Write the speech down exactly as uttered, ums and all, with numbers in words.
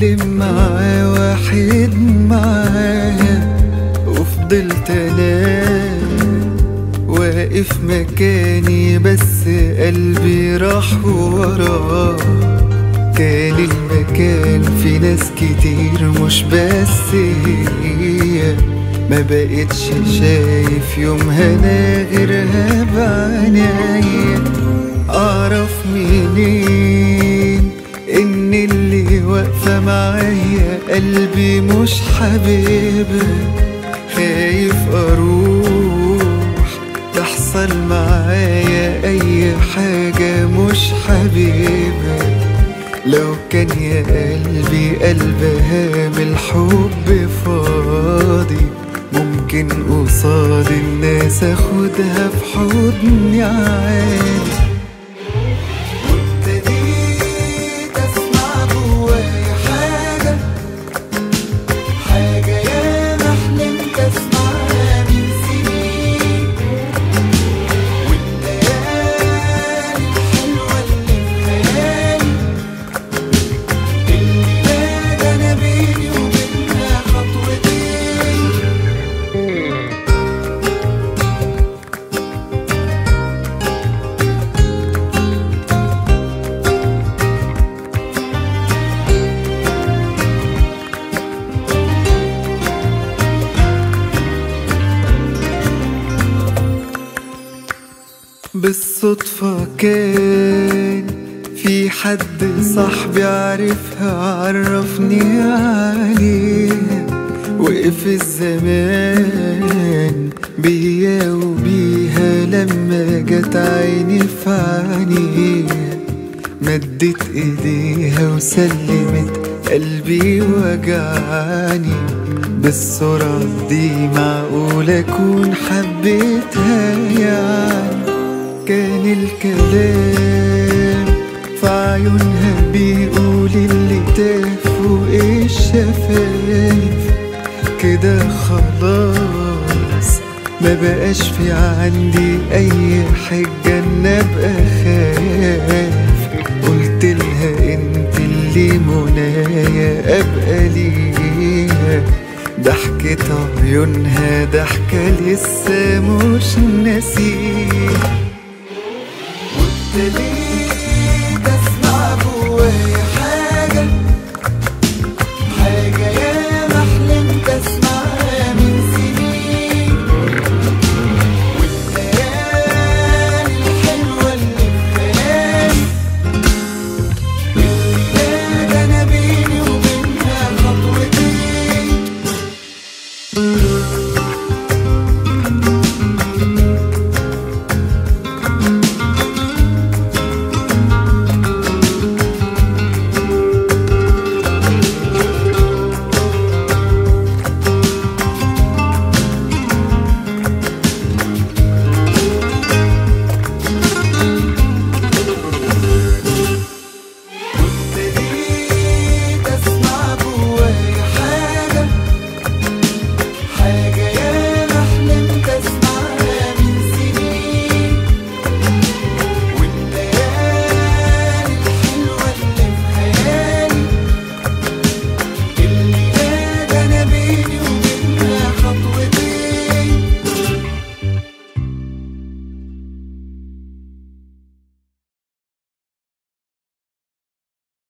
بتكلم معاه واحد معاها، وفضلت انا واقف مكاني بس قلبي راح وراه. كان المكان في ناس كتير مش بس هي، ما بقتش شايف يومها انا غيرها بعناية. اعرف منين ان اللي واقفة معايا قلبي مش حبيبها؟ خايف اروح تحصل معايا اي حاجة مش حبيبها. لو كان يا قلبي قلبها من الحب فاضي، ممكن قصاد الناس اخدها في حضني عادي. وابتديت اسمع جوايا حاجة حاجة ياما حلمت اسمعها من سنين، والليالي الحلوة اللي في خيالي اللي نادى انا بيني وبينها خطوتين. بالصدفة كان في حد صاحبي عارفها عرفني عليها، وقف الزمان بيا وبيها لما جت عيني في عينيها. مدت ايديها وسلمت قلبي وجعني، بالسرعة دي معقول اكون حبيتها يعني؟ كان الكلام في عيونها بيقول اللي تاه فوق الشفايف. كده خلاص ما بقاش في عندي اي حجة ان ابقى خايف. قلت لها انت اللي منايا ابقى ليها، ضحكة عيونها ضحكة لسه مش ناسيها. وابتديت